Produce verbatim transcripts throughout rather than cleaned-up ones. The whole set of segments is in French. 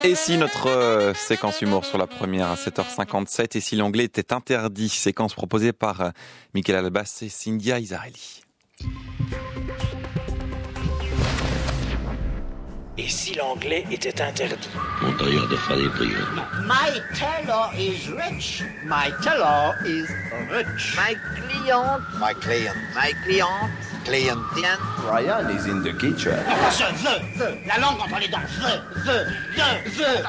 Et si notre euh, séquence humour sur la première à sept heures cinquante-sept, et si l'anglais était interdit, séquence proposée par euh, Michael Albas et Cynthia Isarelli. Et si l'anglais était interdit? Mon tailleur de faire des prix. My tailor is rich. My tailor is rich. My client. My client. My client. Client. Ryan is in the kitchen. Je veux, veux. La langue entre les dents. Veux, veux, veux, veux.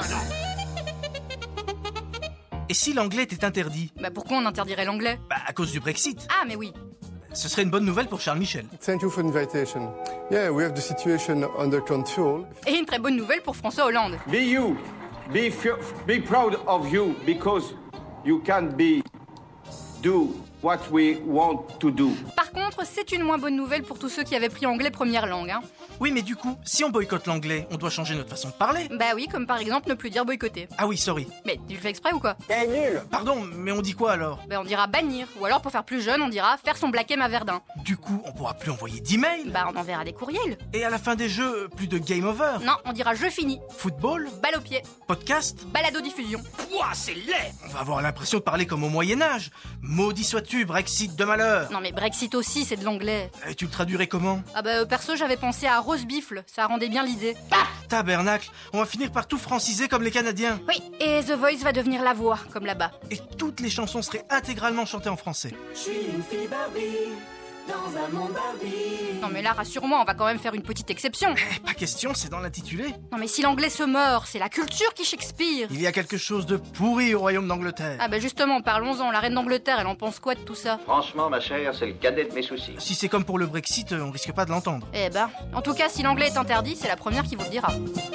Et si l'anglais était interdit? Bah pourquoi on interdirait l'anglais? Bah à cause du Brexit. Ah mais oui. Ce serait une bonne nouvelle pour Charles Michel. Thank you for the invitation. Yeah, we have the situation under control. Et une très bonne nouvelle pour François Hollande. Be you. Be, f- be proud of you because you can be do what we want to do. Par contre, c'est une moins bonne nouvelle pour tous ceux qui avaient pris anglais première langue. Hein. Oui, mais du coup, si on boycotte l'anglais, on doit changer notre façon de parler. Bah oui, comme par exemple ne plus dire boycotter. Ah oui, sorry. Mais tu le fais exprès ou quoi? T'es nul. Pardon, mais on dit quoi alors? Bah on dira bannir, ou alors pour faire plus jeune, on dira faire son black M à Verdun. Du coup, on pourra plus envoyer d'emails. Bah on enverra des courriels. Et à la fin des jeux, plus de game over. Non, on dira jeu fini. Football, Balle au pied, podcast, balado-diffusion. Ouah, c'est laid. On va avoir l'impression de parler comme au Moyen-Âge. Maudit sois-tu, Brexit de malheur. Non mais Brexit aussi, c'est de l'anglais. Et tu le traduirais comment? Ah bah euh, perso, j'avais pensé à rose bifle, ça rendait bien l'idée. Tabernacle, on va finir par tout franciser comme les Canadiens. Oui, et The Voice va devenir la voix, comme là-bas. Et toutes les chansons seraient intégralement chantées en français. Je suis une fille Barbie, dans un monde Barbie. Non mais là, rassure-moi, on va quand même faire une petite exception. Eh, pas question, c'est dans l'intitulé. Non mais si l'anglais se meurt, c'est la culture qui Shakespeare. Il y a quelque chose de pourri au royaume d'Angleterre. Ah bah justement, parlons-en, la reine d'Angleterre, elle en pense quoi de tout ça? Franchement, ma chère, c'est le cadet de mes soucis. Si c'est comme pour le Brexit, on risque pas de l'entendre. Eh ben, en tout cas, si l'anglais est interdit, c'est la première qui vous le dira.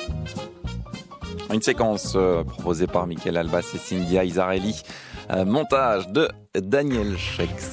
Une séquence euh, proposée par Michael Albas et Cynthia Isarelli. Euh, montage de Daniel Schex.